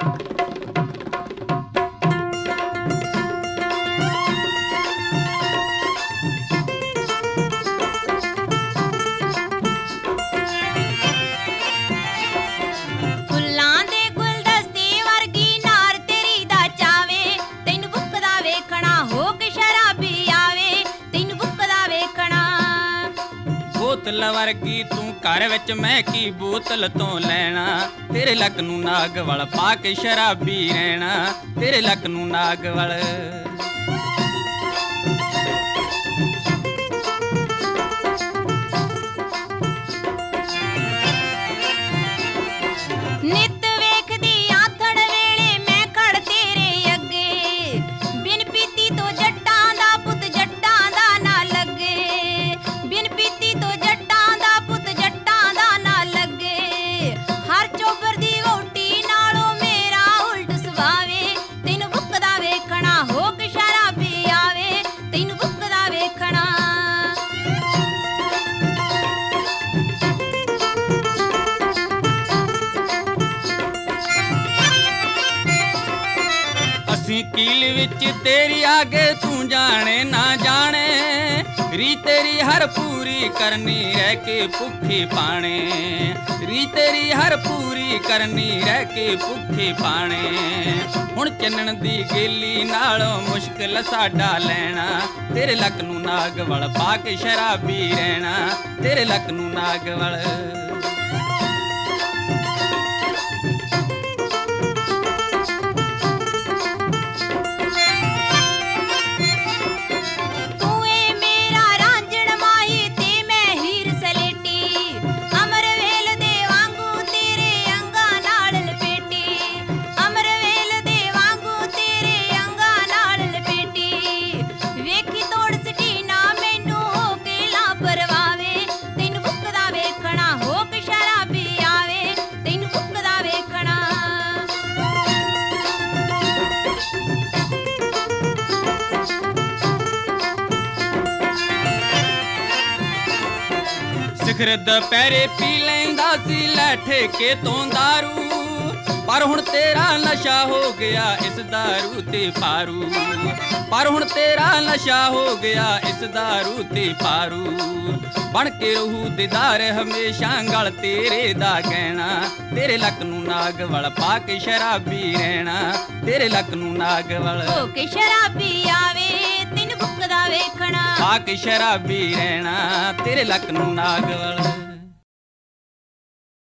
बोतल वर्गी तू घर विच मैं की बोतल तो लैना, तेरे लक नू नाग वल पा के शराबी रहना, तेरे लक नू नाग वल। नित वेखदी आथण वेले मैं खड़ तेरे अगे, बिन पीती तो जट्टां दा पुत जट्टां दा ना लगे, बिन पीती तो जट्टां दा पुत जट्टां दा ना लगे। हर चोबर दी वोटी नालों मेरा उल्ट सुभावे, तैनू बुकदा वेखना हो के शराबी आवे, तैनू बुकदा वेखना। असीं कील विच तेरी आगे तू जाने ना जाने, री तेरी हर पूरी करनी रह के भुखे पाने, री तेरी हर पूरी करनी रह के भुखे पाने। हुण चन्नण दी गेली नालों मुश्किल साडा लैना, तेरे लक नू नाग वल पा के शराबी रहना, तेरे लक नू नाग वल। सिखर दुपहरे पी लैंदा सी लै ठेके तों दारू, पर हुण तेरा नशा हो गया इस दारू ते पारू, पर हुण तेरा नशा हो गया इस दारू ते पारू। बन के रहू दीदार हमेशा गल तेरे दा गहना, तेरे लक नू नाग वल पा के शराबी रहना, तेरे लक नू नाग वल। हो के शराबी आवे तैनू बुकदा वेखना, पा के शराबी रहना, तेरे लक नू नाग वल।